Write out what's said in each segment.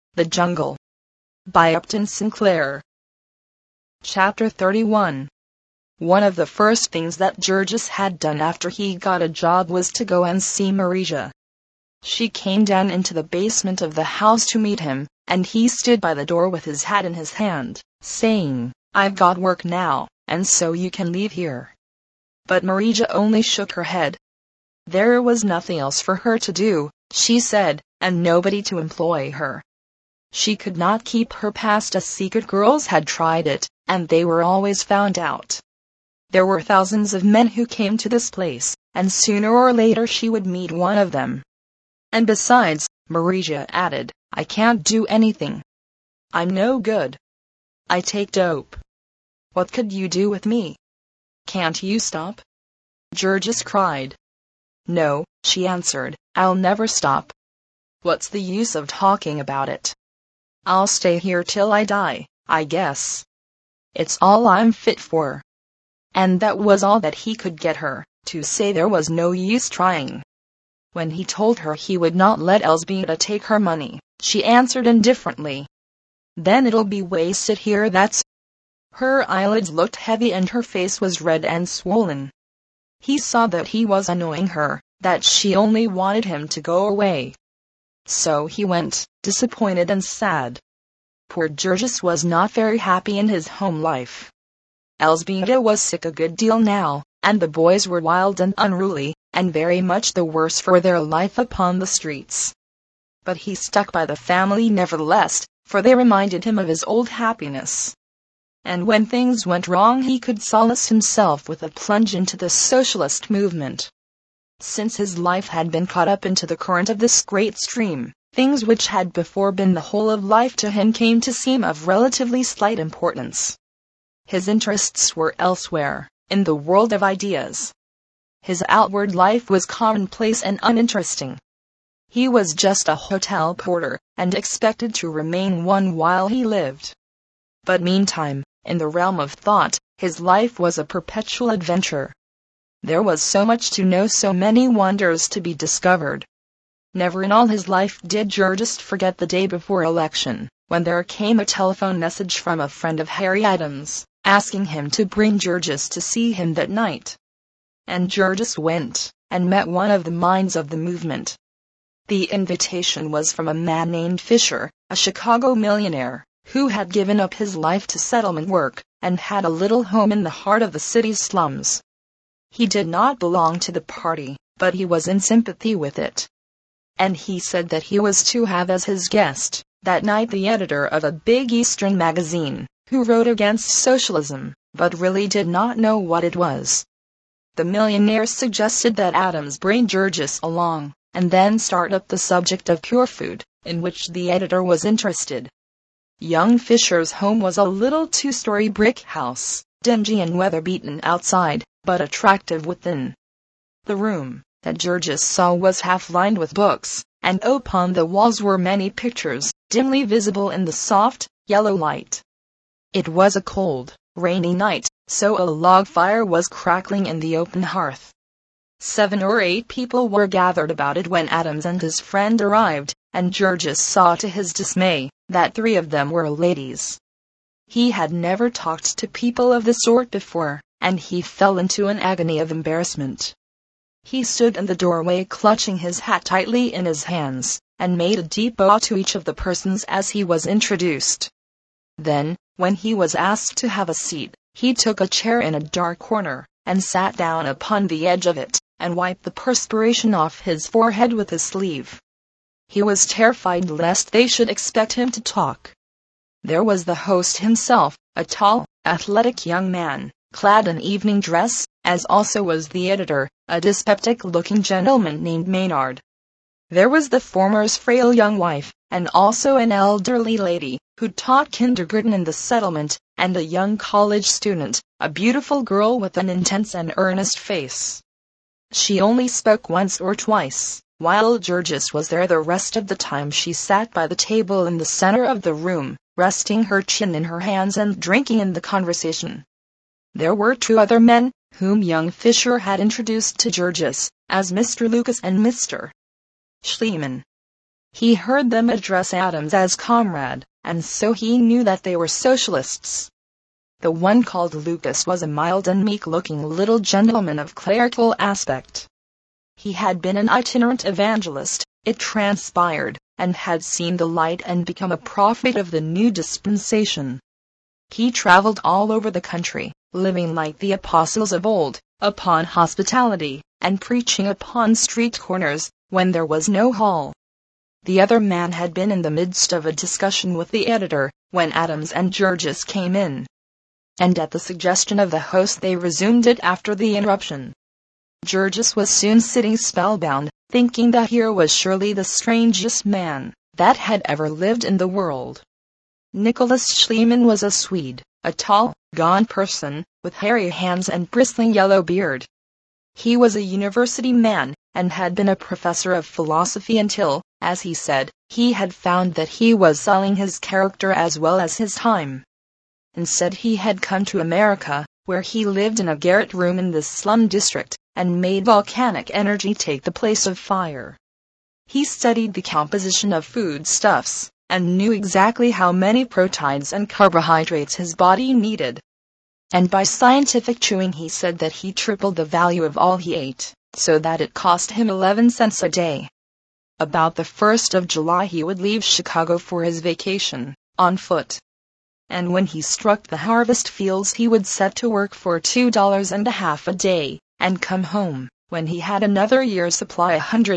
The Jungle by Upton Sinclair. Chapter 31. One of the first things that Georges had done after he got a job was to go and see Marija. She came down into the basement of the house to meet him, and he stood by the door with his hat in his hand, saying, "I've got work now, and so you can leave here." But Marija only shook her head. There was nothing else for her to do, she said, and nobody to employ her. She could not keep her past a secret. Girls had tried it, and they were always found out. There were thousands of men who came to this place, and sooner or later she would meet one of them. And besides, Marija added, "I can't do anything. I'm no good. I take dope. What could you do with me? Can't you stop?" Georges cried. "No," she answered, "I'll never stop. What's the use of talking about it? I'll stay here till I die, I guess. It's all I'm fit for." And that was all that he could get her to say. There was no use trying. When he told her he would not let Elzbieta take her money, she answered indifferently, "Then it'll be wasted here, that's..." Her eyelids looked heavy and her face was red and swollen. He saw that he was annoying her, that she only wanted him to go away. So he went, disappointed and sad. Poor Georges was not very happy in his home life. Elzbieta was sick a good deal now, and the boys were wild and unruly, and very much the worse for their life upon the streets. But he stuck by the family nevertheless, for they reminded him of his old happiness. And when things went wrong he could solace himself with a plunge into the socialist movement. Since his life had been caught up into the current of this great stream, things which had before been the whole of life to him came to seem of relatively slight importance. His interests were elsewhere, in the world of ideas. His outward life was commonplace and uninteresting. He was just a hotel porter, and expected to remain one while he lived. But meantime, in the realm of thought, his life was a perpetual adventure. There was so much to know, so many wonders to be discovered. Never in all his life did Georges forget the day before election, when there came a telephone message from a friend of Harry Adams, asking him to bring Georges to see him that night. And Georges went, and met one of the minds of the movement. The invitation was from a man named Fisher, a Chicago millionaire, who had given up his life to settlement work, and had a little home in the heart of the city's slums. He did not belong to the party, but he was in sympathy with it. And he said that he was to have as his guest, that night, the editor of a big Eastern magazine, who wrote against socialism, but really did not know what it was. The millionaire suggested that Adams bring Georges along, and then start up the subject of pure food, in which the editor was interested. Young Fisher's home was a little two-story brick house, dingy and weather-beaten outside, but attractive within. The room that Georges saw was half lined with books, and upon the walls were many pictures, dimly visible in the soft, yellow light. It was a cold, rainy night, so a log fire was crackling in the open hearth. 7 or 8 people were gathered about it when Adams and his friend arrived, and Georges saw to his dismay that 3 of them were ladies. He had never talked to people of the sort before, and he fell into an agony of embarrassment. He stood in the doorway clutching his hat tightly in his hands, and made a deep bow to each of the persons as he was introduced. Then, when he was asked to have a seat, he took a chair in a dark corner, and sat down upon the edge of it, and wiped the perspiration off his forehead with his sleeve. He was terrified lest they should expect him to talk. There was the host himself, a tall, athletic young man, clad in evening dress, as also was the editor, a dyspeptic-looking gentleman named Maynard. There was the former's frail young wife, and also an elderly lady, who taught kindergarten in the settlement, and a young college student, a beautiful girl with an intense and earnest face. She only spoke once or twice, while Georges was there. The rest of the time she sat by the table in the center of the room, resting her chin in her hands and drinking in the conversation. There were 2 other men, whom young Fisher had introduced to Georges, as Mr. Lucas and Mr. Schliemann. He heard them address Adams as comrade, and so he knew that they were socialists. The one called Lucas was a mild and meek-looking little gentleman of clerical aspect. He had been an itinerant evangelist, it transpired, and had seen the light and become a prophet of the new dispensation. He traveled all over the country, living like the apostles of old, upon hospitality, and preaching upon street corners, when there was no hall. The other man had been in the midst of a discussion with the editor, when Adams and Georges came in. And at the suggestion of the host they resumed it after the interruption. Georges was soon sitting spellbound, thinking that here was surely the strangest man that had ever lived in the world. Nicholas Schliemann was a Swede, a tall, gaunt person, with hairy hands and bristling yellow beard. He was a university man, and had been a professor of philosophy until, as he said, he had found that he was selling his character as well as his time. Instead, he had come to America, where he lived in a garret room in this slum district, and made volcanic energy take the place of fire. He studied the composition of foodstuffs, and knew exactly how many proteids and carbohydrates his body needed. And by scientific chewing he said that he tripled the value of all he ate, so that it cost him 11 cents a day. About the 1st of July he would leave Chicago for his vacation, on foot. And when he struck the harvest fields he would set to work for $2.50 a day, and come home, when he had another year's supply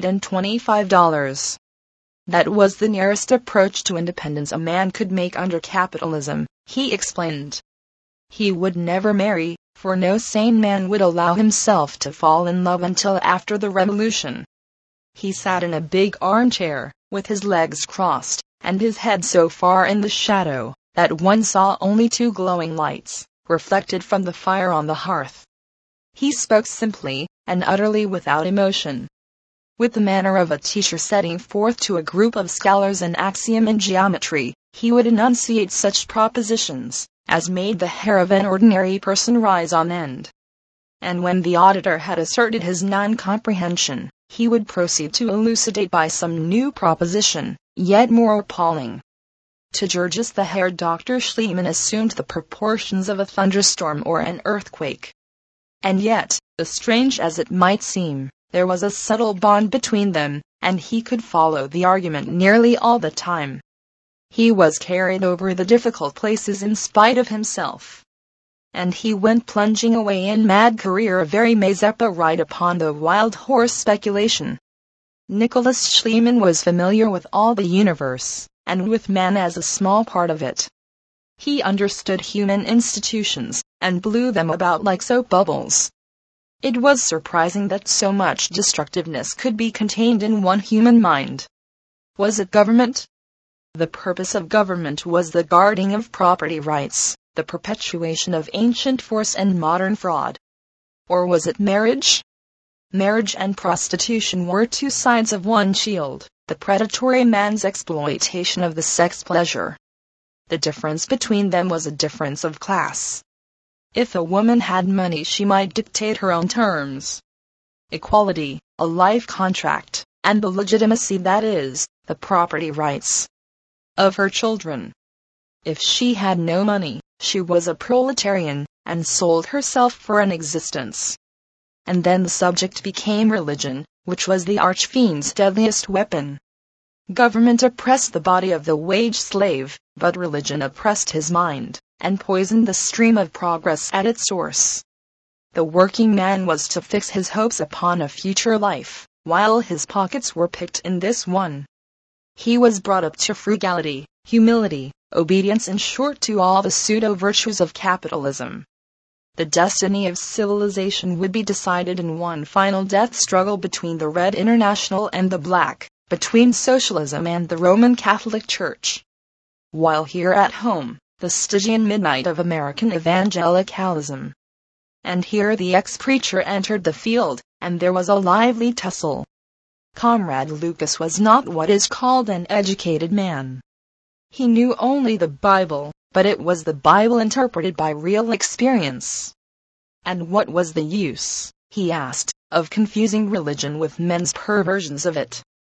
$125. That was the nearest approach to independence a man could make under capitalism, he explained. He would never marry, for no sane man would allow himself to fall in love until after the revolution. He sat in a big armchair, with his legs crossed, and his head so far in the shadow that one saw only 2 glowing lights, reflected from the fire on the hearth. He spoke simply, and utterly without emotion, with the manner of a teacher setting forth to a group of scholars an axiom in geometry. He would enunciate such propositions as made the hair of an ordinary person rise on end. And when the auditor had asserted his non-comprehension, he would proceed to elucidate by some new proposition, yet more appalling. To Georges the Herr Dr. Schliemann assumed the proportions of a thunderstorm or an earthquake. And yet, strange as it might seem, there was a subtle bond between them, and he could follow the argument nearly all the time. He was carried over the difficult places in spite of himself. And he went plunging away in mad career, a very Mazeppa ride upon the wild horse speculation. Nicholas Schliemann was familiar with all the universe, and with man as a small part of it. He understood human institutions, and blew them about like soap bubbles. It was surprising that so much destructiveness could be contained in one human mind. Was it government? The purpose of government was the guarding of property rights, the perpetuation of ancient force and modern fraud. Or was it marriage? Marriage and prostitution were 2 sides of one shield, the predatory man's exploitation of the sex pleasure. The difference between them was a difference of class. If a woman had money she might dictate her own terms. Equality, a life contract, and the legitimacy, that is, the property rights of her children. If she had no money, she was a proletarian, and sold herself for an existence. And then the subject became religion, which was the archfiend's deadliest weapon. Government oppressed the body of the wage slave, but religion oppressed his mind, and poisoned the stream of progress at its source. The working man was to fix his hopes upon a future life, while his pockets were picked in this one. He was brought up to frugality, humility, obedience, in short to all the pseudo-virtues of capitalism. The destiny of civilization would be decided in one final death struggle between the Red International and the Black, between socialism and the Roman Catholic Church. While here at home, the Stygian midnight of American evangelicalism. And here the ex-preacher entered the field, and there was a lively tussle. Comrade Lucas was not what is called an educated man. He knew only the Bible, but it was the Bible interpreted by real experience. And what was the use, he asked, of confusing religion with men's perversions of it?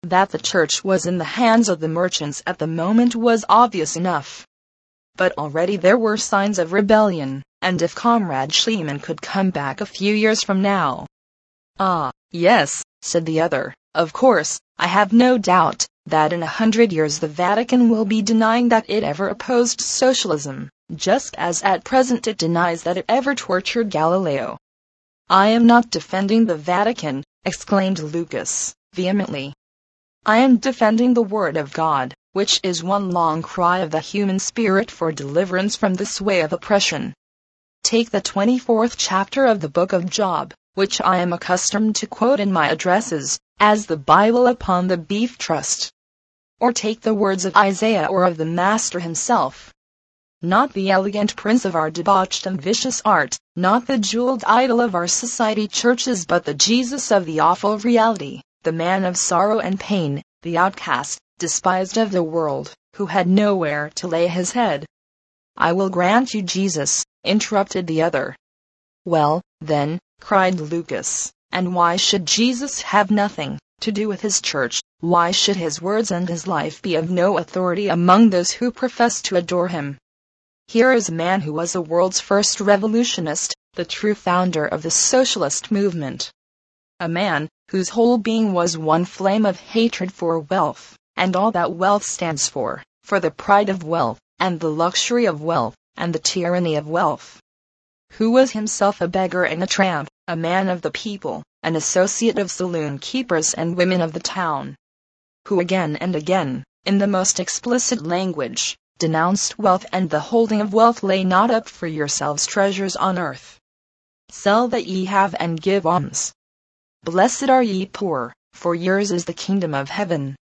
That the church was in the hands of the merchants at the moment was obvious enough. But already there were signs of rebellion, and if Comrade Schliemann could come back a few years from now... "Ah, yes," said the other, "of course, I have no doubt that in 100 years the Vatican will be denying that it ever opposed socialism, just as at present it denies that it ever tortured Galileo." "I am not defending the Vatican," exclaimed Lucas, vehemently. "I am defending the Word of God, which is one long cry of the human spirit for deliverance from the sway of oppression. Take the 24th chapter of the book of Job, which I am accustomed to quote in my addresses, as the Bible upon the Beef Trust. Or take the words of Isaiah or of the Master himself. Not the elegant prince of our debauched and vicious art, not the jeweled idol of our society churches, but the Jesus of the awful reality, the man of sorrow and pain, the outcast, despised of the world, who had nowhere to lay his head." "I will grant you Jesus," interrupted the other. "Well, then," cried Lucas, "and why should Jesus have nothing to do with his church? Why should his words and his life be of no authority among those who profess to adore him? Here is a man who was the world's first revolutionist, the true founder of the socialist movement. A man whose whole being was one flame of hatred for wealth, and all that wealth stands for the pride of wealth, and the luxury of wealth, and the tyranny of wealth. Who was himself a beggar and a tramp, a man of the people, an associate of saloon keepers and women of the town. Who again and again, in the most explicit language, denounced wealth and the holding of wealth. Lay not up for yourselves treasures on earth. Sell that ye have and give alms. Blessed are ye poor, for yours is the kingdom of heaven.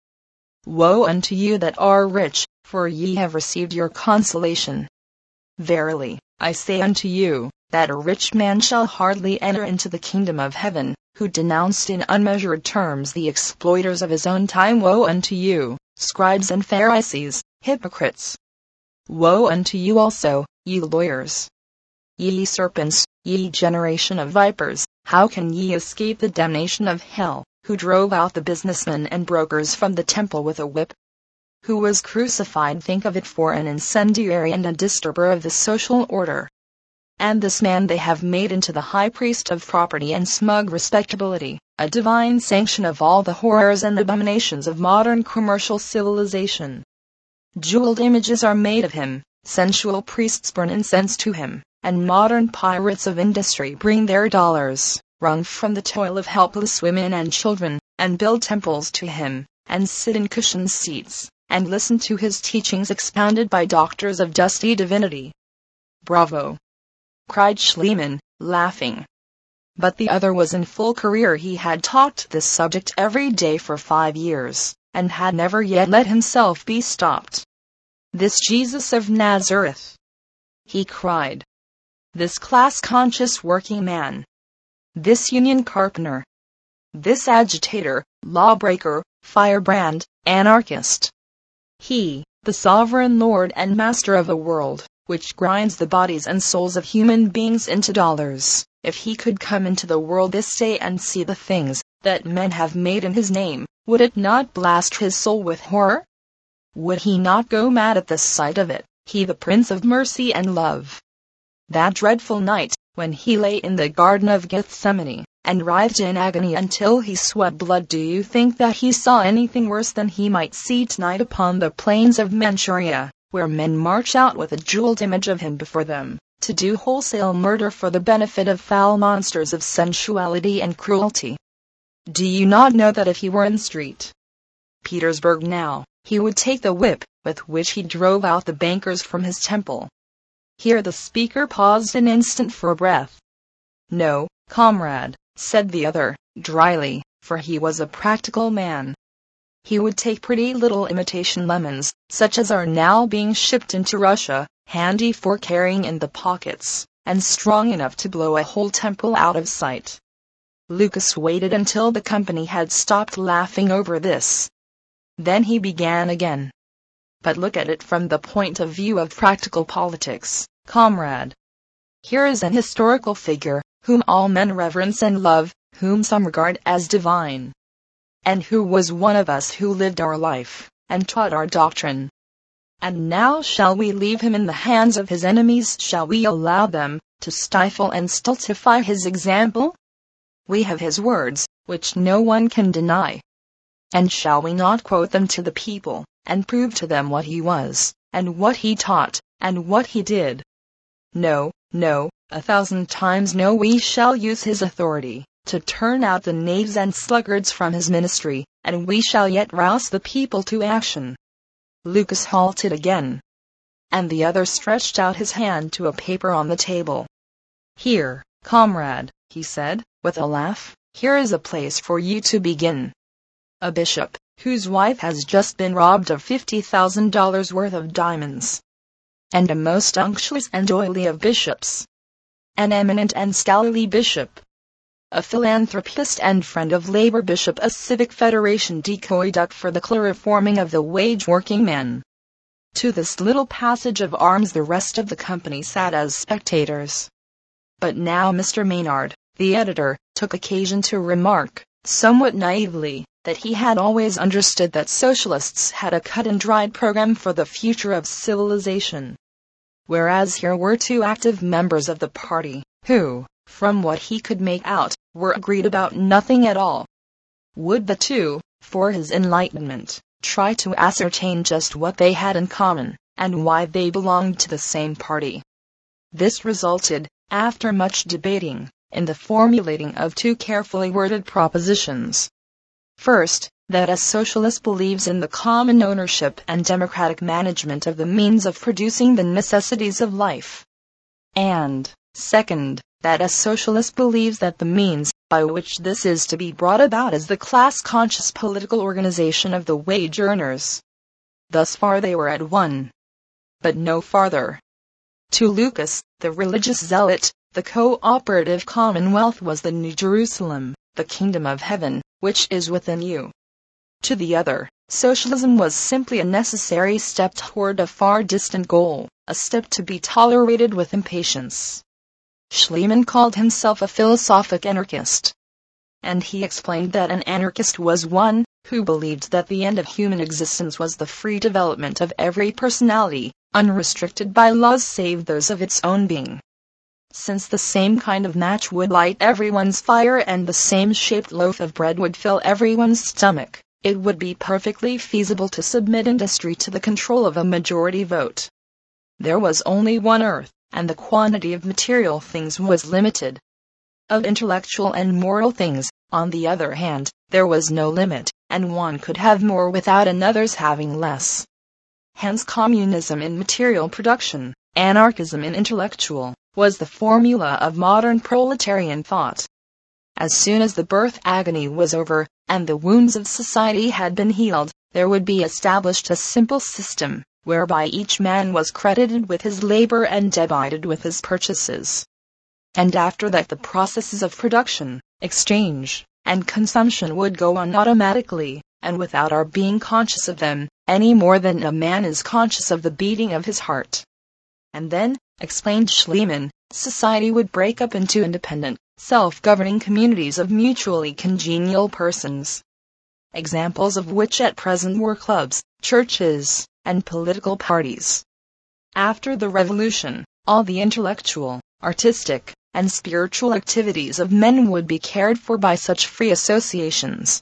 Woe unto you that are rich, for ye have received your consolation. Verily, I say unto you, that a rich man shall hardly enter into the kingdom of heaven, who denounced in unmeasured terms the exploiters of his own time. Woe unto you, scribes and Pharisees, hypocrites! Woe unto you also, ye lawyers! Ye serpents, ye generation of vipers, how can ye escape the damnation of hell, who drove out the businessmen and brokers from the temple with a whip? Who was crucified, think of it, for an incendiary and a disturber of the social order. And this man they have made into the high priest of property and smug respectability, a divine sanction of all the horrors and abominations of modern commercial civilization. Jeweled images are made of him, sensual priests burn incense to him, and modern pirates of industry bring their dollars, wrung from the toil of helpless women and children, and build temples to him, and sit in cushioned seats, and listen to his teachings expounded by doctors of dusty divinity. Bravo! Cried Schliemann, laughing. But the other was in full career. He had talked this subject every day for 5 years, and had never yet let himself be stopped. This Jesus of Nazareth, he cried. This class-conscious working man. This union carpenter. This agitator, lawbreaker, firebrand, anarchist. He, the sovereign Lord and master of a world, which grinds the bodies and souls of human beings into dollars. If he could come into the world this day and see the things that men have made in his name, would it not blast his soul with horror? Would he not go mad at the sight of it, he the Prince of Mercy and Love? That dreadful night, when he lay in the Garden of Gethsemane, and writhed in agony until he sweat blood, do you think that he saw anything worse than he might see tonight upon the plains of Manchuria, where men march out with a jeweled image of him before them, to do wholesale murder for the benefit of foul monsters of sensuality and cruelty? Do you not know that if he were in St. Petersburg now, he would take the whip with which he drove out the bankers from his temple? Here the speaker paused an instant for breath. No, comrade, said the other, dryly, for he was a practical man. He would take pretty little imitation lemons, such as are now being shipped into Russia, handy for carrying in the pockets, and strong enough to blow a whole temple out of sight. Lucas waited until the company had stopped laughing over this. Then he began again. But look at it from the point of view of practical politics, comrade. Here is an historical figure, whom all men reverence and love, whom some regard as divine. and who was one of us, who lived our life, and taught our doctrine. And now shall we leave him in the hands of his enemies? Shall we allow them to stifle and stultify his example? We have his words, which no one can deny. And shall we not quote them to the people, and prove to them what he was, and what he taught, and what he did? No, no, 1,000 times no. We shall use his authority to turn out the knaves and sluggards from his ministry, and we shall yet rouse the people to action. Lucas halted again, and the other stretched out his hand to a paper on the table. Here, comrade, he said, with a laugh, here is a place for you to begin. A bishop, whose wife has just been robbed of $50,000 worth of diamonds. And a most unctuous and oily of bishops. An eminent and scholarly bishop. A philanthropist and friend of labor bishop, a civic federation decoy duck for the chloroforming of the wage-working men. To this little passage of arms the rest of the company sat as spectators. But now Mr. Maynard, the editor, took occasion to remark, somewhat naively, that he had always understood that socialists had a cut-and-dried program for the future of civilization. Whereas here were two active members of the party, who, from what he could make out, were agreed about nothing at all. Would the two, for his enlightenment, try to ascertain just what they had in common, and why they belonged to the same party? This resulted, after much debating, in the formulating of two carefully worded propositions. First, that a socialist believes in the common ownership and democratic management of the means of producing the necessities of life. And, second, that a socialist believes that the means by which this is to be brought about is the class-conscious political organization of the wage earners. Thus far they were at one. But no farther. To Lucas, the religious zealot, the cooperative commonwealth was the New Jerusalem, the kingdom of heaven, which is within you. To the other, socialism was simply a necessary step toward a far distant goal, a step to be tolerated with impatience. Schliemann called himself a philosophic anarchist. And he explained that an anarchist was one who believed that the end of human existence was the free development of every personality, unrestricted by laws save those of its own being. Since the same kind of match would light everyone's fire and the same shaped loaf of bread would fill everyone's stomach, it would be perfectly feasible to submit industry to the control of a majority vote. There was only one earth, and the quantity of material things was limited. Of intellectual and moral things, on the other hand, there was no limit, and one could have more without another's having less. Hence communism in material production, anarchism in intellectual, was the formula of modern proletarian thought. As soon as the birth agony was over, and the wounds of society had been healed, there would be established a simple system, whereby each man was credited with his labor and debited with his purchases. And after that the processes of production, exchange, and consumption would go on automatically, and without our being conscious of them, any more than a man is conscious of the beating of his heart. And then, explained Schliemann, society would break up into independent, self-governing communities of mutually congenial persons. Examples of which at present were clubs, churches, and political parties. After the revolution, all the intellectual, artistic, and spiritual activities of men would be cared for by such free associations.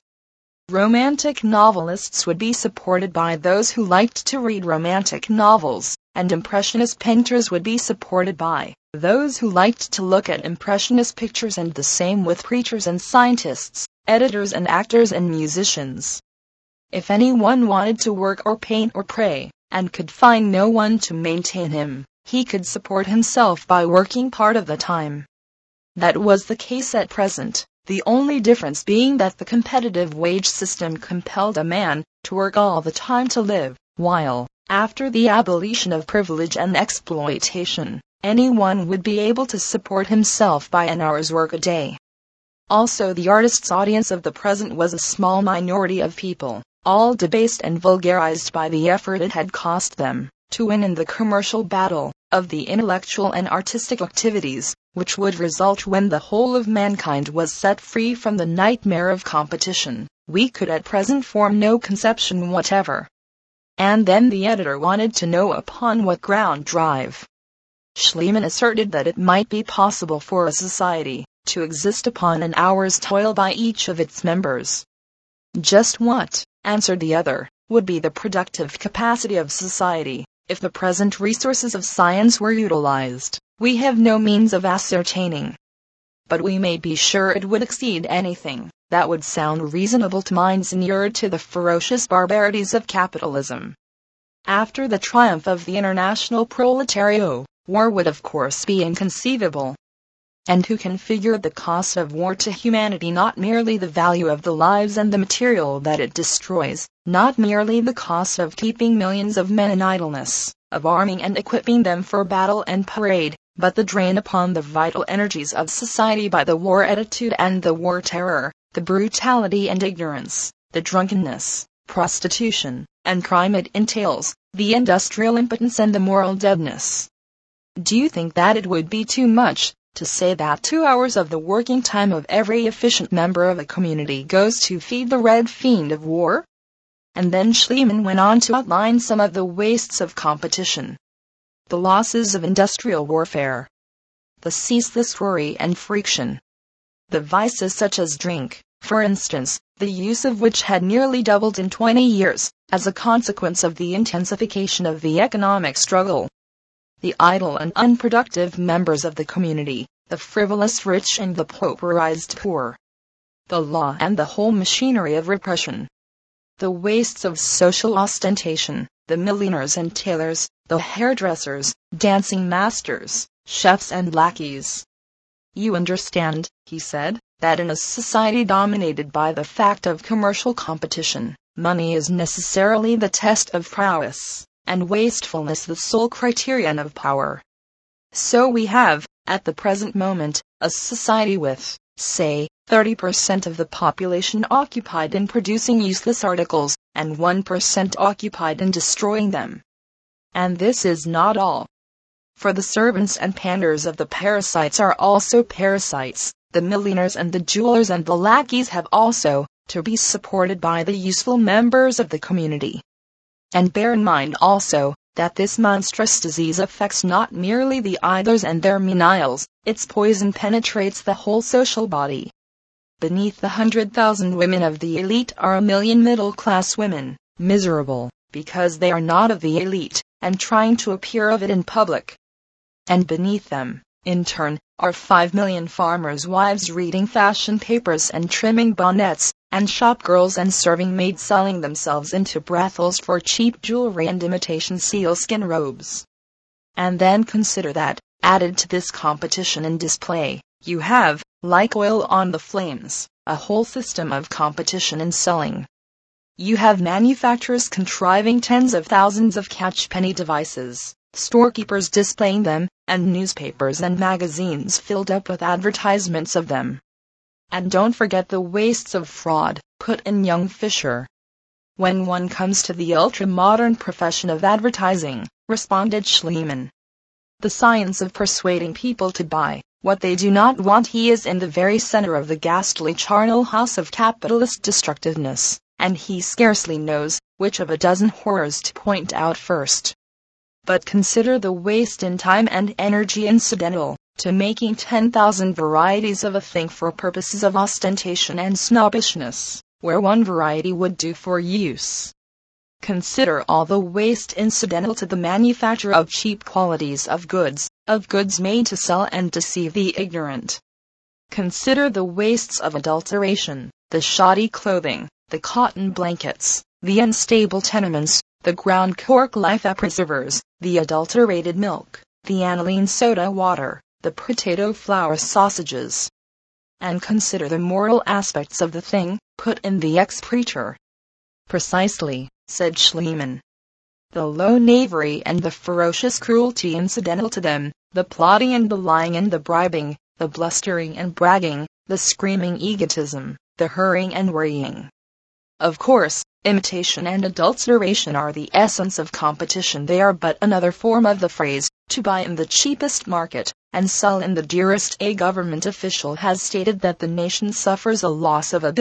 Romantic novelists would be supported by those who liked to read romantic novels, and impressionist painters would be supported by those who liked to look at impressionist pictures, and the same with preachers and scientists, editors and actors and musicians. If anyone wanted to work or paint or pray, and could find no one to maintain him, he could support himself by working part of the time. That was the case at present, the only difference being that the competitive wage system compelled a man to work all the time to live, while, after the abolition of privilege and exploitation, anyone would be able to support himself by an hour's work a day. Also, the artist's audience of the present was a small minority of people, all debased and vulgarized by the effort it had cost them to win in the commercial battle of the intellectual and artistic activities, which would result when the whole of mankind was set free from the nightmare of competition, we could at present form no conception whatever. And then the editor wanted to know upon what ground drive. Schliemann asserted that it might be possible for a society to exist upon an hour's toil by each of its members. Just what, answered the other, would be the productive capacity of society, if the present resources of science were utilized, we have no means of ascertaining. But we may be sure it would exceed anything that would sound reasonable to minds inured to the ferocious barbarities of capitalism. After the triumph of the international proletariat, war would of course be inconceivable. And who can figure the cost of war to humanity? Not merely the value of the lives and the material that it destroys, not merely the cost of keeping millions of men in idleness, of arming and equipping them for battle and parade, but the drain upon the vital energies of society by the war attitude and the war terror, the brutality and ignorance, the drunkenness, prostitution, and crime it entails, the industrial impotence and the moral deadness. Do you think that it would be too much to say that 2 hours of the working time of every efficient member of a community goes to feed the red fiend of war? And then Schliemann went on to outline some of the wastes of competition, the losses of industrial warfare, the ceaseless worry and friction, the vices such as drink, for instance, the use of which had nearly doubled in 20 years, as a consequence of the intensification of the economic struggle. The idle and unproductive members of the community, the frivolous rich and the pauperized poor, the law and the whole machinery of repression, the wastes of social ostentation, the milliners and tailors, the hairdressers, dancing masters, chefs and lackeys. You understand, he said, that in a society dominated by the fact of commercial competition, money is necessarily the test of prowess, and wastefulness the sole criterion of power. So we have, at the present moment, a society with, say, 30% of the population occupied in producing useless articles, and 1% occupied in destroying them. And this is not all. For the servants and panders of the parasites are also parasites, the milliners and the jewelers and the lackeys have also to be supported by the useful members of the community. And bear in mind also, that this monstrous disease affects not merely the idlers and their menials, its poison penetrates the whole social body. Beneath the 100,000 women of the elite are 1,000,000 middle-class women, miserable, because they are not of the elite, and trying to appear of it in public. And beneath them, in turn, are 5,000,000 farmers' wives reading fashion papers and trimming bonnets, and shop girls and serving maids selling themselves into brothels for cheap jewelry and imitation sealskin robes. And then consider that, added to this competition and display, you have, like oil on the flames, a whole system of competition in selling. You have manufacturers contriving tens of thousands of catchpenny devices, storekeepers displaying them, and newspapers and magazines filled up with advertisements of them. And don't forget the wastes of fraud, put in young Fisher. When one comes to the ultra-modern profession of advertising, responded Schliemann, the science of persuading people to buy what they do not want, he is in the very center of the ghastly charnel house of capitalist destructiveness, and he scarcely knows which of a dozen horrors to point out first. But consider the waste in time and energy incidental to making 10,000 varieties of a thing for purposes of ostentation and snobbishness, where one variety would do for use. Consider all the waste incidental to the manufacture of cheap qualities of goods made to sell and deceive the ignorant. Consider the wastes of adulteration, the shoddy clothing, the cotton blankets, the unstable tenements, the ground cork life preservers, the adulterated milk, the aniline soda water, the potato flour sausages. And consider the moral aspects of the thing, put in the ex-preacher. Precisely, said Schliemann. The low knavery and the ferocious cruelty incidental to them, the plotting and the lying and the bribing, the blustering and bragging, the screaming egotism, the hurrying and worrying. Of course, imitation and adulteration are the essence of competition. They are but another form of the phrase, to buy in the cheapest market and sell in the dearest. A government official has stated that the nation suffers a loss of $1.25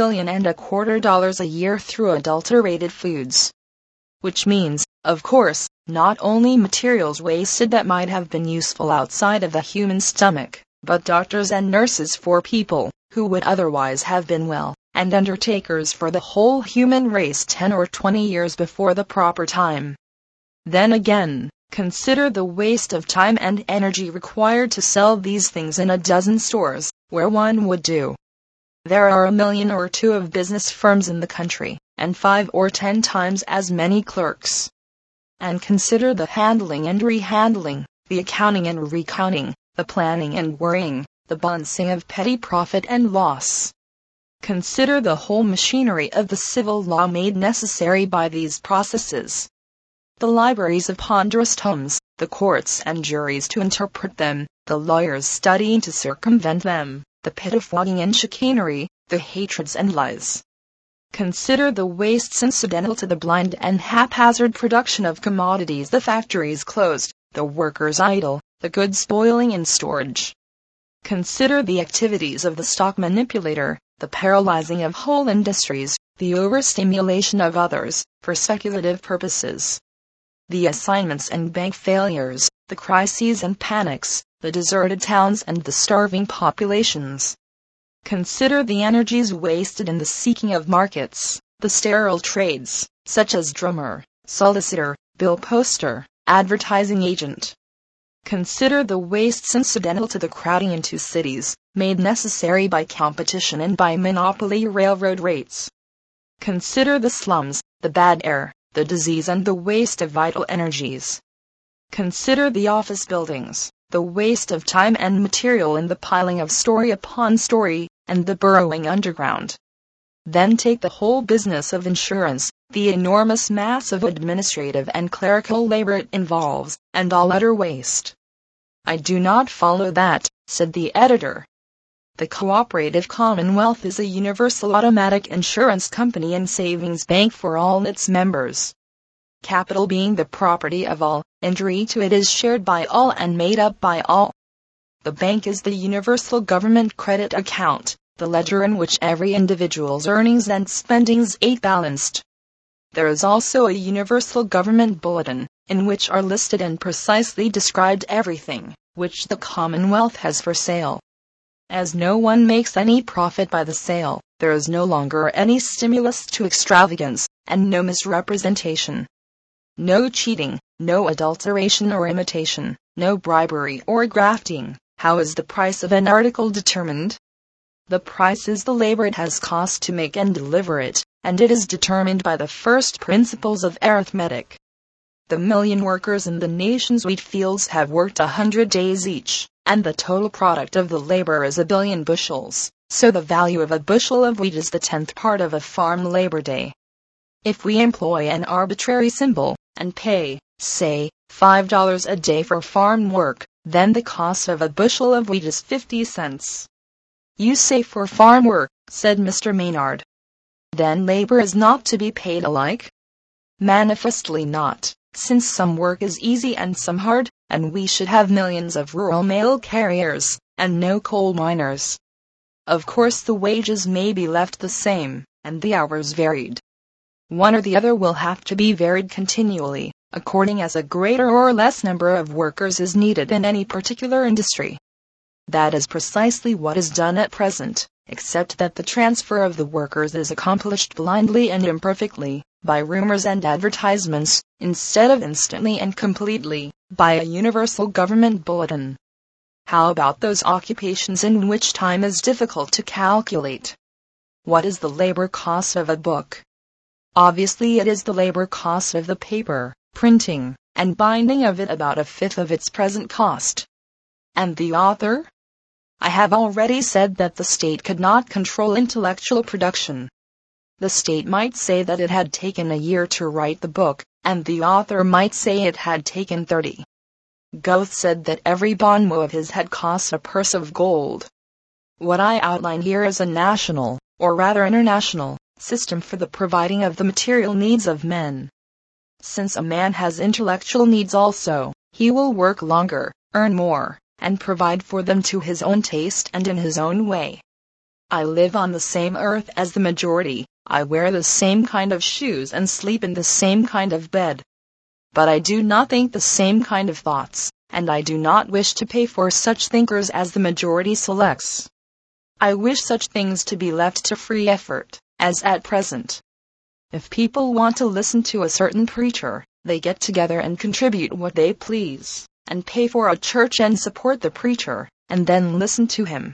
billion a year through adulterated foods. Which means, of course, not only materials wasted that might have been useful outside of the human stomach, but doctors and nurses for people who would otherwise have been well, and undertakers for the whole human race 10 or 20 years before the proper time. Then again, consider the waste of time and energy required to sell these things in a dozen stores, where one would do. There are 1 million or 2 of business firms in the country, and 5 or 10 times as many clerks. And consider the handling and rehandling, the accounting and recounting, the planning and worrying, the balancing of petty profit and loss. Consider the whole machinery of the civil law made necessary by these processes. The libraries of ponderous tomes, the courts and juries to interpret them, the lawyers studying to circumvent them, the pettifogging and chicanery, the hatreds and lies. Consider the wastes incidental to the blind and haphazard production of commodities, the factories closed, the workers idle, the goods spoiling in storage. Consider the activities of the stock manipulator, the paralyzing of whole industries, the overstimulation of others, for speculative purposes. The assignments and bank failures, the crises and panics, the deserted towns and the starving populations. Consider the energies wasted in the seeking of markets, the sterile trades, such as drummer, solicitor, bill poster, advertising agent. Consider the wastes incidental to the crowding into cities, made necessary by competition and by monopoly railroad rates. Consider the slums, the bad air, the disease and the waste of vital energies. Consider the office buildings, the waste of time and material in the piling of story upon story, and the burrowing underground. Then take the whole business of insurance, the enormous mass of administrative and clerical labor it involves, and all utter waste. I do not follow that, said the editor. The Cooperative Commonwealth is a universal automatic insurance company and savings bank for all its members. Capital being the property of all, injury to it is shared by all and made up by all. The bank is the universal government credit account, the ledger in which every individual's earnings and spendings are balanced. There is also a universal government bulletin, in which are listed and precisely described everything which the Commonwealth has for sale. As no one makes any profit by the sale, there is no longer any stimulus to extravagance, and no misrepresentation. No cheating, no adulteration or imitation, no bribery or grafting. How is the price of an article determined? The price is the labor it has cost to make and deliver it, and it is determined by the first principles of arithmetic. The 1 million workers in the nation's wheat fields have worked 100 days each, and the total product of the labor is 1 billion bushels, so the value of a bushel of wheat is the 10th part of a farm labor day. If we employ an arbitrary symbol, and pay, say, $5 a day for farm work, then the cost of a bushel of wheat is 50 cents. You say for farm work, said Mr. Maynard. Then labor is not to be paid alike? Manifestly not, since some work is easy and some hard, and we should have millions of rural mail carriers, and no coal miners. Of course the wages may be left the same, and the hours varied. One or the other will have to be varied continually, according as a greater or less number of workers is needed in any particular industry. That is precisely what is done at present, except that the transfer of the workers is accomplished blindly and imperfectly, by rumors and advertisements, instead of instantly and completely, by a universal government bulletin. How about those occupations in which time is difficult to calculate? What is the labor cost of a book? Obviously it is the labor cost of the paper, printing, and binding of it about 1/5 of its present cost. And the author? I have already said that the state could not control intellectual production. The state might say that it had taken a year to write the book, and the author might say it had taken 30. Goethe said that every bon mot of his had cost a purse of gold. What I outline here is a national, or rather international, system for the providing of the material needs of men. Since a man has intellectual needs also, he will work longer, earn more, and provide for them to his own taste and in his own way. I live on the same earth as the majority, I wear the same kind of shoes and sleep in the same kind of bed. But I do not think the same kind of thoughts, and I do not wish to pay for such thinkers as the majority selects. I wish such things to be left to free effort, as at present. If people want to listen to a certain preacher, they get together and contribute what they please, and pay for a church and support the preacher, and then listen to him.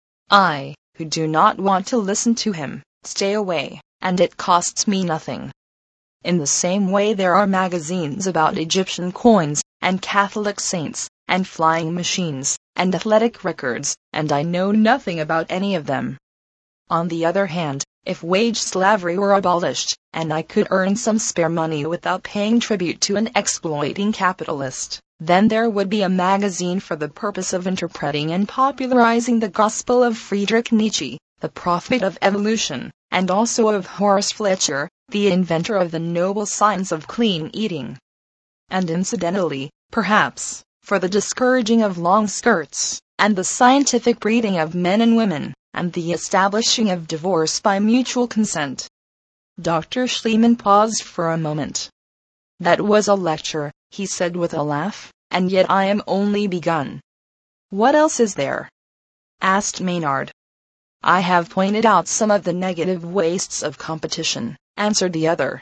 I, who do not want to listen to him, stay away, and it costs me nothing. In the same way there are magazines about Egyptian coins, and Catholic saints, and flying machines, and athletic records, and I know nothing about any of them. On the other hand, if wage slavery were abolished, and I could earn some spare money without paying tribute to an exploiting capitalist, then there would be a magazine for the purpose of interpreting and popularizing the gospel of Friedrich Nietzsche, the prophet of evolution, and also of Horace Fletcher, the inventor of the noble science of clean eating. And incidentally, perhaps, for the discouraging of long skirts, and the scientific breeding of men and women, and the establishing of divorce by mutual consent. Dr. Schliemann paused for a moment. That was a lecture, he said with a laugh, and yet I am only begun. What else is there? Asked Maynard. I have pointed out some of the negative wastes of competition, answered the other.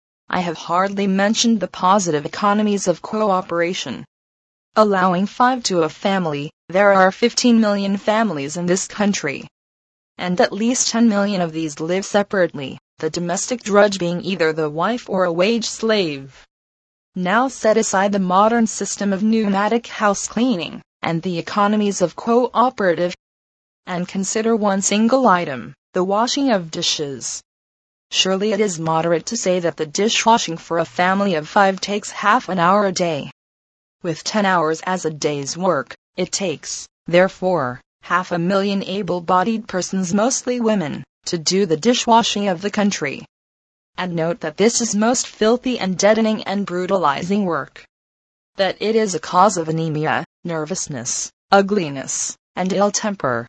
I have hardly mentioned the positive economies of cooperation. Allowing 5 to a family, there are 15 million families in this country. And at least 10 million of these live separately, the domestic drudge being either the wife or a wage slave. Now set aside the modern system of pneumatic house cleaning, and the economies of cooperative, and consider one single item, the washing of dishes. Surely it is moderate to say that the dishwashing for a family of 5 takes half an hour a day. With 10 hours as a day's work, it takes, therefore, 500,000 able-bodied persons, mostly women, to do the dishwashing of the country. And note that this is most filthy and deadening and brutalizing work. That it is a cause of anemia, nervousness, ugliness, and ill temper.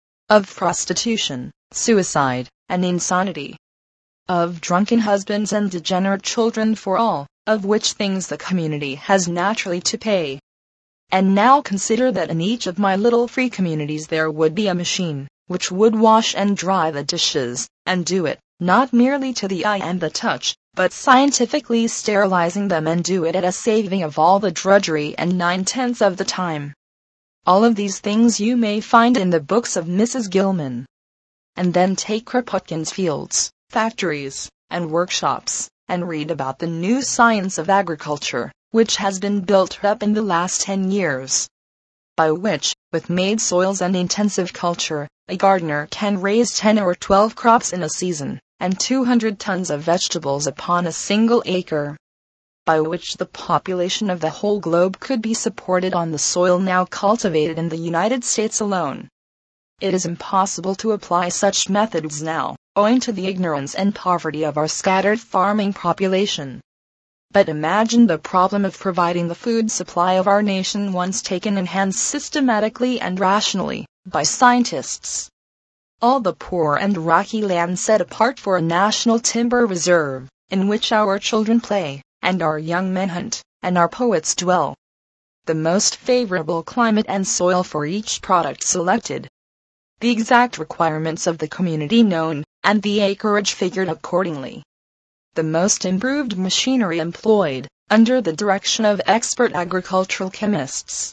Of prostitution, suicide, and insanity. Of drunken husbands and degenerate children, for all of which things the community has naturally to pay. And now consider that in each of my little free communities there would be a machine, which would wash and dry the dishes, and do it, not merely to the eye and the touch, but scientifically sterilizing them, and do it at a saving of all the drudgery and 9/10 of the time. All of these things you may find in the books of Mrs. Gilman. And then take Kropotkin's fields, factories, and workshops, and read about the new science of agriculture, which has been built up in the last 10 years. By which, with made soils and intensive culture, a gardener can raise 10 or 12 crops in a season, and 200 tons of vegetables upon a single acre. By which the population of the whole globe could be supported on the soil now cultivated in the United States alone. It is impossible to apply such methods now, owing to the ignorance and poverty of our scattered farming population. But imagine the problem of providing the food supply of our nation once taken in hand systematically and rationally, by scientists. All the poor and rocky land set apart for a national timber reserve, in which our children play, and our young men hunt, and our poets dwell. The most favorable climate and soil for each product selected. The exact requirements of the community known, and the acreage figured accordingly. The most improved machinery employed, under the direction of expert agricultural chemists.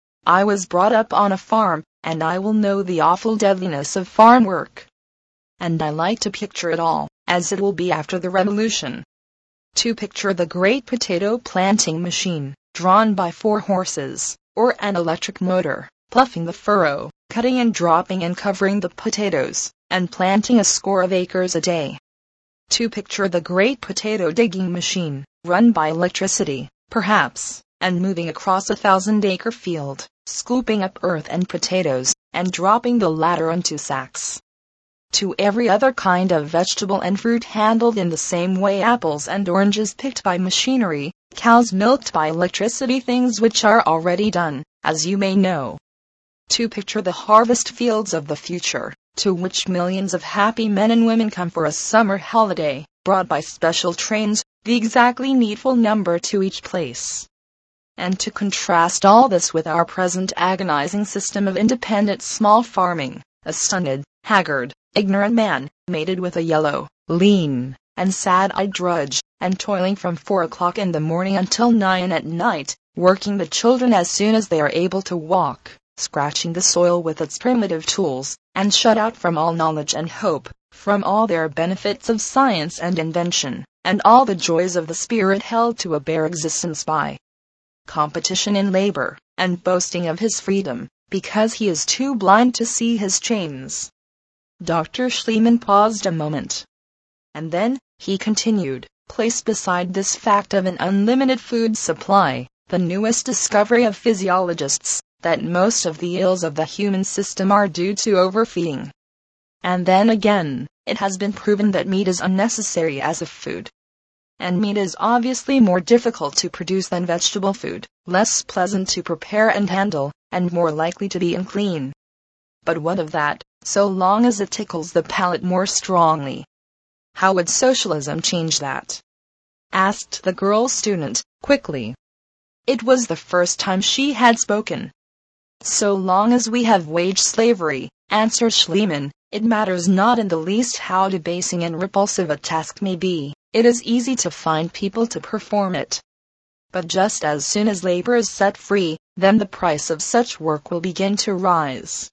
I was brought up on a farm, and I will know the awful deadliness of farm work. And I like to picture it all, as it will be after the revolution. To picture the great potato planting machine, drawn by 4 horses, or an electric motor, ploughing the furrow, cutting and dropping and covering the potatoes, and planting a score of acres a day. To picture the great potato digging machine, run by electricity, perhaps, and moving across a 1,000-acre field, scooping up earth and potatoes, and dropping the latter into sacks. To every other kind of vegetable and fruit handled in the same way, apples and oranges picked by machinery, cows milked by electricity, things which are already done, as you may know. To picture the harvest fields of the future, to which millions of happy men and women come for a summer holiday, brought by special trains, the exactly needful number to each place. And to contrast all this with our present agonizing system of independent small farming, a stunted, haggard, ignorant man, mated with a yellow, lean, and sad-eyed drudge, and toiling from 4 o'clock in the morning until 9 at night, working the children as soon as they are able to walk, scratching the soil with its primitive tools, and shut out from all knowledge and hope, from all their benefits of science and invention, and all the joys of the spirit held to a bare existence by competition in labor, and boasting of his freedom, because he is too blind to see his chains. Dr. Schliemann paused a moment. And then, he continued, place beside this fact of an unlimited food supply, the newest discovery of physiologists, that most of the ills of the human system are due to overfeeding. And then again, it has been proven that meat is unnecessary as a food. And meat is obviously more difficult to produce than vegetable food, less pleasant to prepare and handle, and more likely to be unclean. But what of that, so long as it tickles the palate more strongly? How would socialism change that? Asked the girl student, quickly. It was the first time she had spoken. So long as we have wage slavery, answered Schliemann, it matters not in the least how debasing and repulsive a task may be. It is easy to find people to perform it. But just as soon as labor is set free, then the price of such work will begin to rise.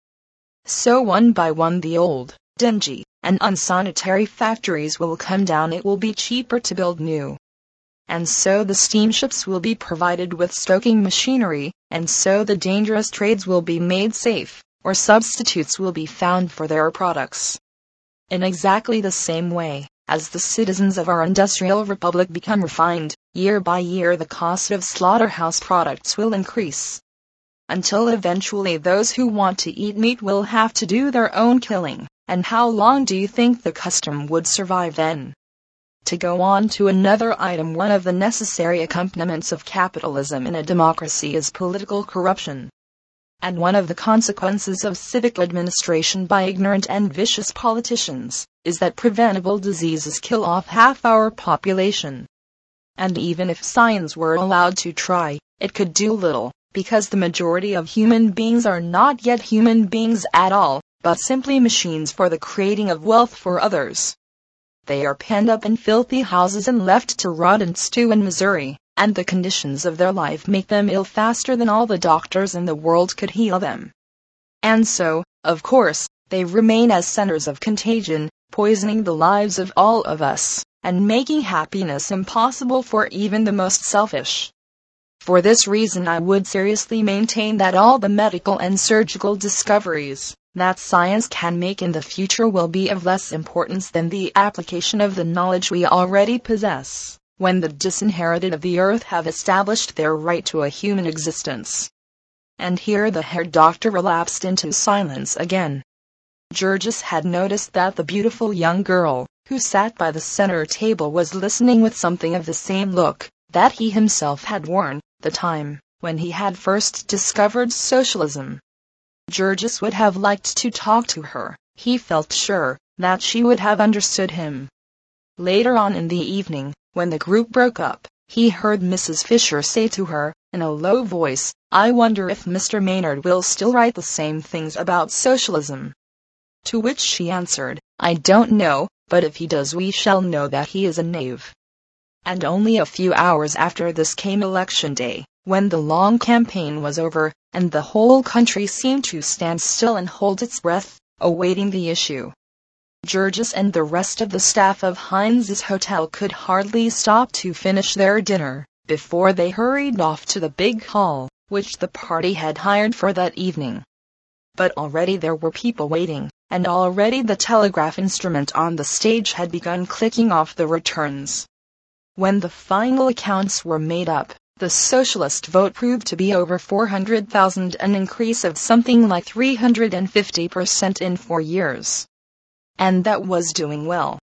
So one by one the old, dingy, and unsanitary factories will come down. It will be cheaper to build new. And so the steamships will be provided with stoking machinery, and so the dangerous trades will be made safe, or substitutes will be found for their products. In exactly the same way, as the citizens of our industrial republic become refined, year by year the cost of slaughterhouse products will increase, until eventually those who want to eat meat will have to do their own killing. And how long do you think the custom would survive then? To go on to another item, one of the necessary accompaniments of capitalism in a democracy is political corruption. And one of the consequences of civic administration by ignorant and vicious politicians is that preventable diseases kill off half our population. And even if science were allowed to try, it could do little, because the majority of human beings are not yet human beings at all, but simply machines for the creating of wealth for others. They are penned up in filthy houses and left to rot and stew in misery, and the conditions of their life make them ill faster than all the doctors in the world could heal them. And so, of course, they remain as centers of contagion, poisoning the lives of all of us, and making happiness impossible for even the most selfish. For this reason I would seriously maintain that all the medical and surgical discoveries that science can make in the future will be of less importance than the application of the knowledge we already possess, when the disinherited of the earth have established their right to a human existence. And here the Herr Doctor relapsed into silence again. Georges had noticed that the beautiful young girl, who sat by the center table, was listening with something of the same look that he himself had worn the time when he had first discovered socialism. Georges would have liked to talk to her. He felt sure that she would have understood him. Later on in the evening, when the group broke up, he heard Mrs. Fisher say to her, in a low voice, "I wonder if Mr. Maynard will still write the same things about socialism." To which she answered, "I don't know, but if he does we shall know that he is a knave." And only a few hours after this came Election Day, when the long campaign was over, and the whole country seemed to stand still and hold its breath, awaiting the issue. Georges and the rest of the staff of Heinz's hotel could hardly stop to finish their dinner, before they hurried off to the big hall, which the party had hired for that evening. But already there were people waiting, and already the telegraph instrument on the stage had begun clicking off the returns. When the final accounts were made up, the socialist vote proved to be over 400,000, an increase of something like 350% in 4 years. And that was doing well.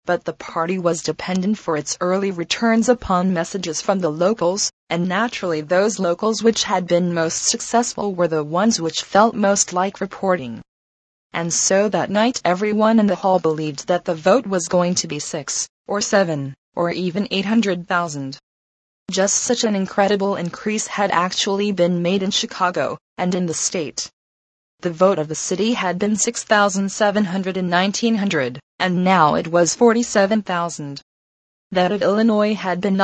but the party was dependent for its early returns upon messages from the locals, and naturally those locals which had been most successful were the ones which felt most like reporting. And so that night everyone in the hall believed that the vote was going to be 6, or 7, or even 800,000. Just such an incredible increase had actually been made in Chicago, and in the state. The vote of the city had been 6,700 in 1900, and now it was 47,000. That of Illinois had been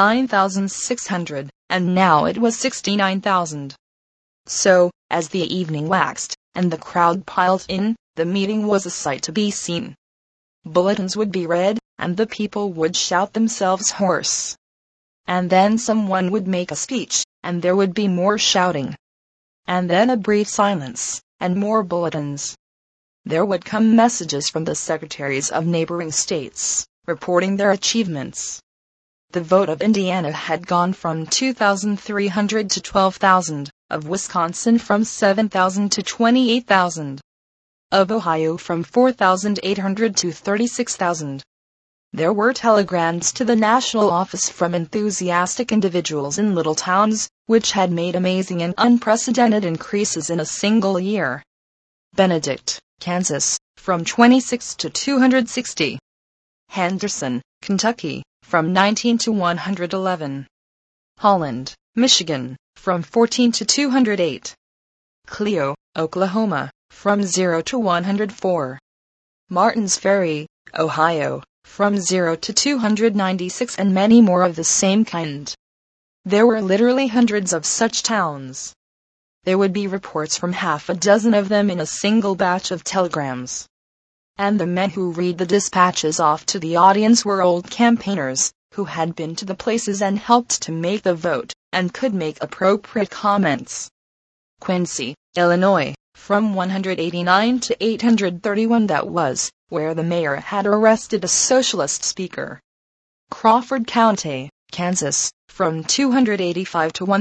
9,600, and now it was 69,000. So, as the evening waxed, and the crowd piled in, the meeting was a sight to be seen. Bulletins would be read, and the people would shout themselves hoarse. And then someone would make a speech, and there would be more shouting. And then a brief silence, and more bulletins. There would come messages from the secretaries of neighboring states, reporting their achievements. The vote of Indiana had gone from 2,300 to 12,000, of Wisconsin from 7,000 to 28,000. Of Ohio from 4,800 to 36,000. There were telegrams to the national office from enthusiastic individuals in little towns, which had made amazing and unprecedented increases in a single year. Benedict, Kansas, from 26 to 260. Henderson, Kentucky, from 19 to 111. Holland, Michigan, from 14 to 208. Clio, Oklahoma, from 0 to 104. Martins Ferry, Ohio, from 0 to 296, and many more of the same kind. There were literally hundreds of such towns. There would be reports from half a dozen of them in a single batch of telegrams. And the men who read the dispatches off to the audience were old campaigners, who had been to the places and helped to make the vote, and could make appropriate comments. Quincy, Illinois, from 189 to 831, that was, where the mayor had arrested a socialist speaker. Crawford County, Kansas, from 285 to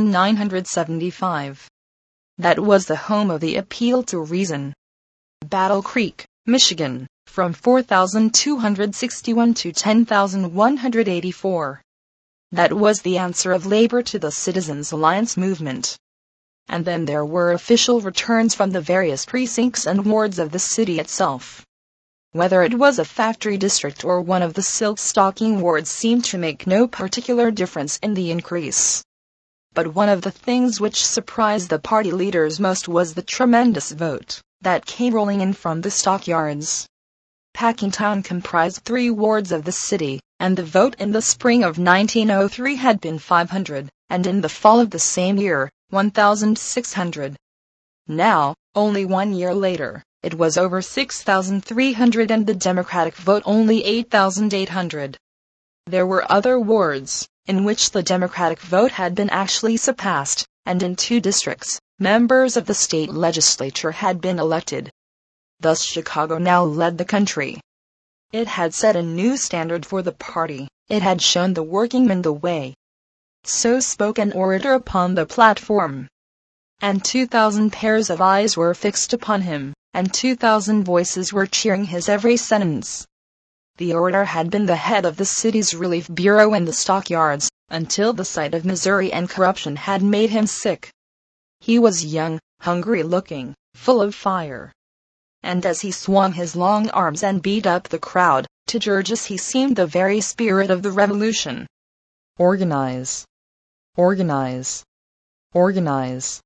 1,975. That was the home of the appeal to reason. Battle Creek, Michigan, from 4,261 to 10,184. That was the answer of labor to the Citizens' Alliance movement. And then there were official returns from the various precincts and wards of the city itself. Whether it was a factory district or one of the silk-stocking wards seemed to make no particular difference in the increase. But one of the things which surprised the party leaders most was the tremendous vote that came rolling in from the stockyards. Packingtown comprised 3 wards of the city, and the vote in the spring of 1903 had been 500, and in the fall of the same year, 1,600. Now, only 1 year later, it was over 6,300 and the Democratic vote only 8,800. There were other wards, in which the Democratic vote had been actually surpassed, and in 2 districts, members of the state legislature had been elected. Thus Chicago now led the country. It had set a new standard for the party, it had shown the workingmen the way. So spoke an orator upon the platform. And 2,000 pairs of eyes were fixed upon him, and 2,000 voices were cheering his every sentence. The orator had been the head of the city's relief bureau in the stockyards, until the sight of misery and corruption had made him sick. He was young, hungry-looking, full of fire. And as he swung his long arms and beat up the crowd, to Georges he seemed the very spirit of the revolution. Organize. Organize. Organize.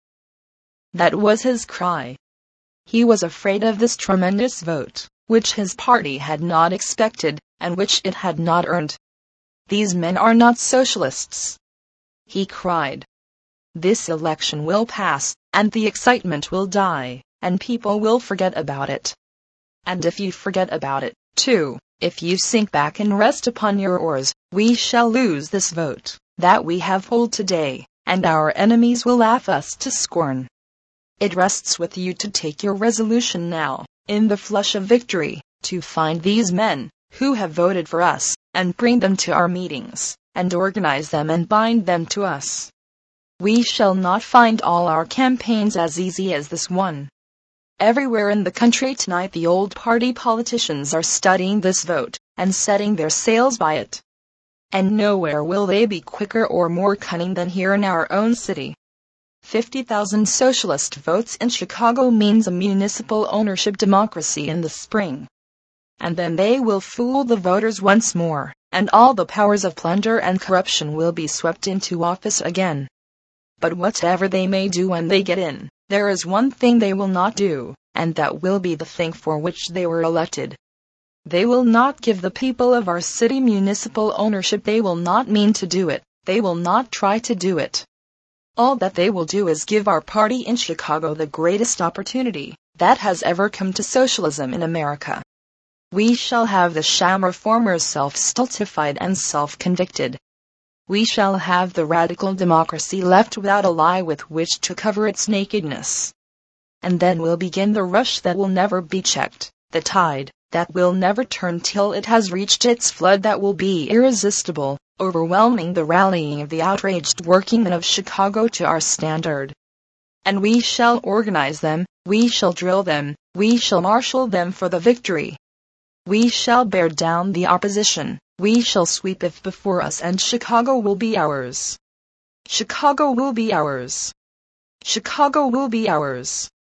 That was his cry. He was afraid of this tremendous vote, which his party had not expected, and which it had not earned. These men are not socialists. He cried. This election will pass, and the excitement will die, and people will forget about it. And if you forget about it, too, if you sink back and rest upon your oars, we shall lose this vote that we have pulled today, and our enemies will laugh us to scorn. It rests with you to take your resolution now, in the flush of victory, to find these men, who have voted for us, and bring them to our meetings, and organize them and bind them to us. We shall not find all our campaigns as easy as this one. Everywhere in the country tonight the old party politicians are studying this vote, and setting their sails by it. And nowhere will they be quicker or more cunning than here in our own city. 50,000 socialist votes in Chicago means a municipal ownership democracy in the spring. And then they will fool the voters once more, and all the powers of plunder and corruption will be swept into office again. But whatever they may do when they get in, there is one thing they will not do, and that will be the thing for which they were elected. They will not give the people of our city municipal ownership. They will not mean to do it. They will not try to do it. All that they will do is give our party in Chicago the greatest opportunity that has ever come to socialism in America. We shall have the sham reformers self-stultified and self-convicted. We shall have the radical democracy left without a lie with which to cover its nakedness. And then will begin the rush that will never be checked, the tide that will never turn till it has reached its flood, that will be irresistible, overwhelming the rallying of the outraged workingmen of Chicago to our standard. And we shall organize them, we shall drill them, we shall marshal them for the victory. We shall bear down the opposition, we shall sweep it before us, and Chicago will be ours. Chicago will be ours. Chicago will be ours.